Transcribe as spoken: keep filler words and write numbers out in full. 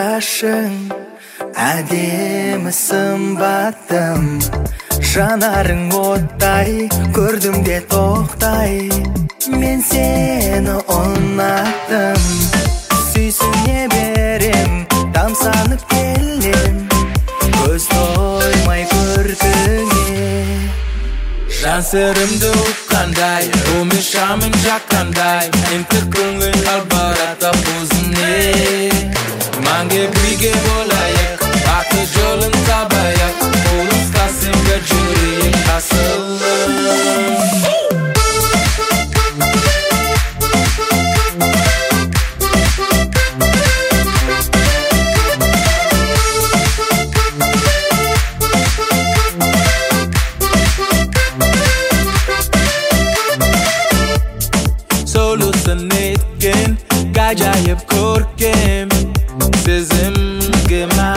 Kaşın әдемі сымбаттым, жанарың оттай, көрдім де тоқтай, мен сені ұнаттым. Сүйсіне берем, тамсанып келем, көз тоймай көркіңе. Жан сырымды ұққандай, өмір шамым жаққандай, енді көңіл албарата өзіне. Mange birge bolayık, aklı jolun tabayak, oğlum tasım gacırıyım asılım. Solusun etken, gacayip korkem, sizim gema